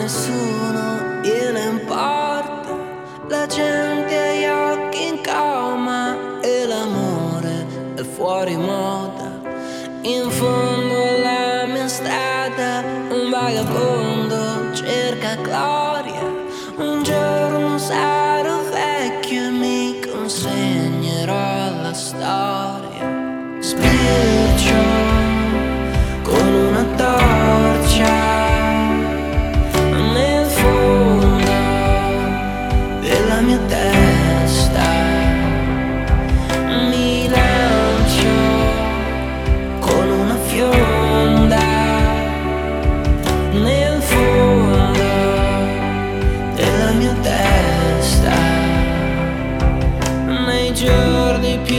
nessuno gliene importa. La gente ha gli occhi in coma e l'amore è fuori moda. In fondo alla mia strada un vagabondo cerca gloria. Un giorno sarò vecchio e mi consegnerò la storia. Spircio con una torcia nel fondo della mia testa. Mi lancio con una fionda nel fondo della mia testa. Nei giorni più